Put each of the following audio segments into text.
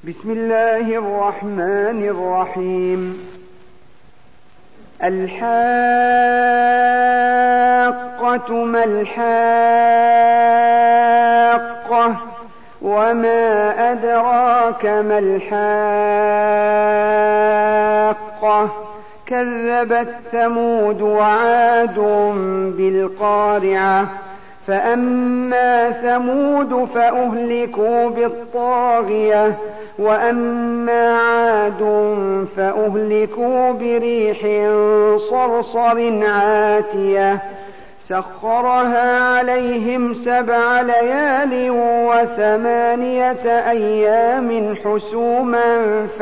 بسم الله الرحمن الرحيم. الحاقة ما الحاقة وما أدراك ما الحاقة كذبت ثمود وعاد بالقارعة فأما ثمود فأهلكوا بالطاغية وأما عاد فأهلكوا بريح صرصر عاتية سخرها عليهم 7 ليال و8 أيام حسوما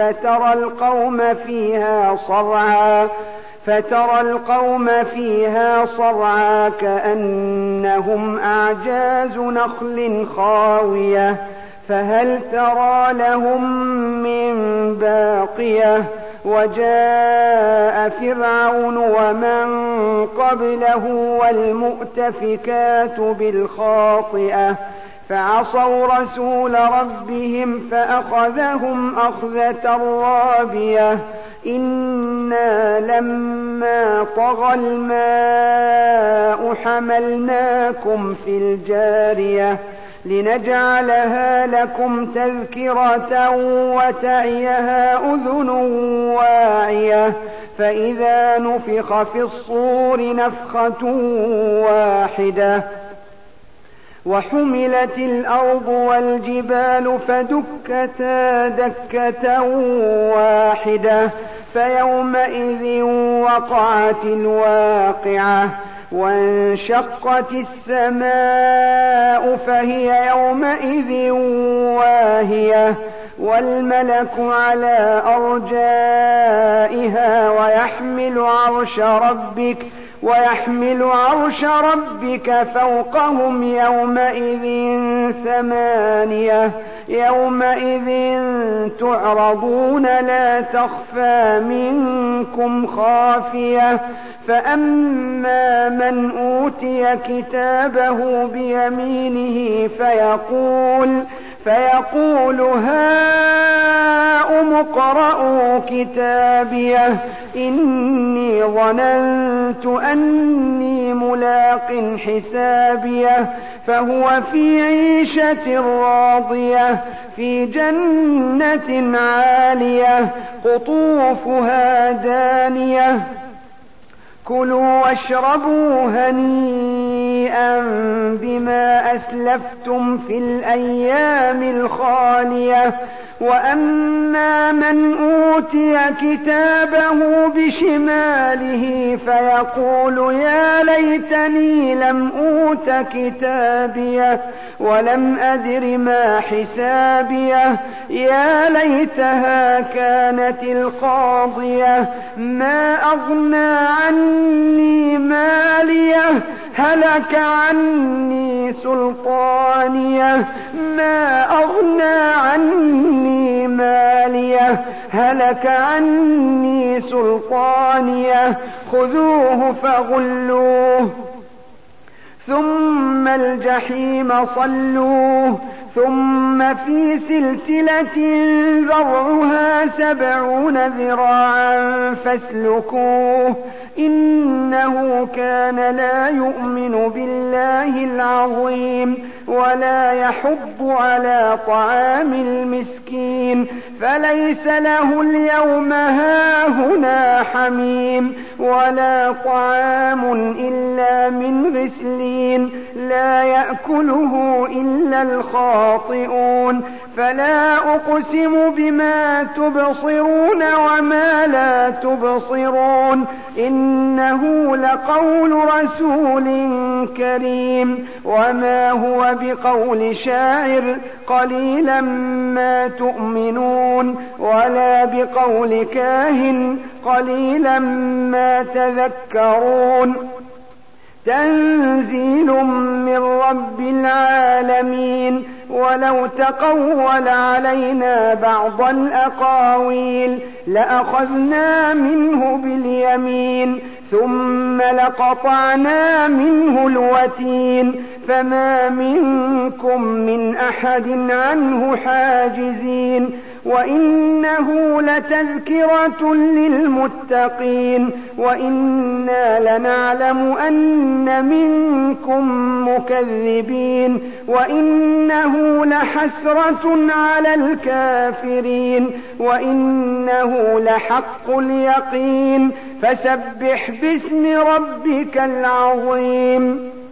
فترى القوم فيها صرعى كأنهم أعجاز نخل خاوية فهل ترى لهم من باقية وجاء فرعون ومن قبله والمؤتفكات بالخاطئة فعصوا رسول ربهم فأخذهم أخذة رابية إنا لما طغى الماء حملناكم في الجارية لنجعلها لكم تذكرة وتعيها أذن واعية فإذا نفخ في الصور نفخة واحدة وحملت الأرض والجبال فدكتا دكة واحدة فيومئذ وقعت الواقعة وانشقت السماء فهي يومئذ واهية والملك على أرجائها ويحمل عرش ربك فوقهم يومئذ 8 يومئذ تعرضون لا تخفى منكم خافية فأما من أوتي كتابه بيمينه فيقول هاؤم اقرءوا كتابيه إني ظننت أني ملاق حسابيه فهو في عيشة راضية في جنة عالية قطوفها دانية كلوا واشربوا هنيئا بما أسلفتم في الأيام الخالية وأما من أوتي كتابه بشماله فيقول يا ليتني لم أوت كتابيه ولم أدر ما حسابيه يا ليتها كانت القاضية ما أغنى عني ماليه هلك عني سلطانيه ما أغنى عني ماليه هلك عني سلطانيه خذوه فغلوه ثم الجحيم صلوه ثم في سلسلة ذرعها 70 ذراعا فاسلكوه إنه كان لا يؤمن بالله العظيم ولا يحض على طعام المسكين فليس له اليوم هاهنا حميم ولا طعام إلا من غسلين لا يأكله إلا الخاطئون فلا أقسم بما تبصرون وما لا تبصرون إنه لقول رسول كريم وما هو بقول شاعر قليلا ما تؤمنون ولا بقول كاهن قليلا ما تذكرون تنزيل من رب العالمين ولو تقول علينا بعض الأقاويل لأخذنا منه باليمين ثم لقطعنا منه الوتين فما منكم من أحد عنه حاجزين وإنه لتذكرة للمتقين وإنا لنعلم أن منكم مكذبين وإنه لحسرة على الكافرين وإنه لحق اليقين فسبح باسم ربك العظيم.